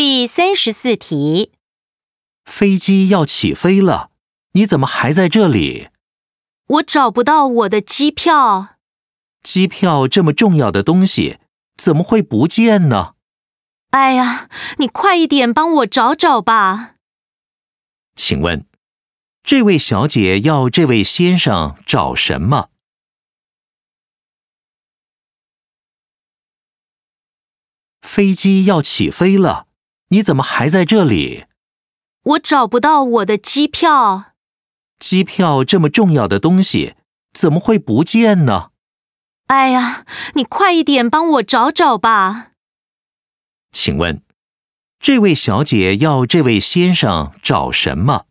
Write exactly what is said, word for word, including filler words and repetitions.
第三十四题， 飞机要起飞了，你怎么还在这里？ 我找不到我的机票。 机票这么重要的东西，怎么会不见呢？ 哎呀，你快一点帮我找找吧。 请问，这位小姐要这位先生找什么？飞机要起飞了，你怎么还在这里？ 我找不到我的机票。 机票这么重要的东西，怎么会不见呢？ 哎呀，你快一点帮我找找吧。 请问，这位小姐要这位先生找什么？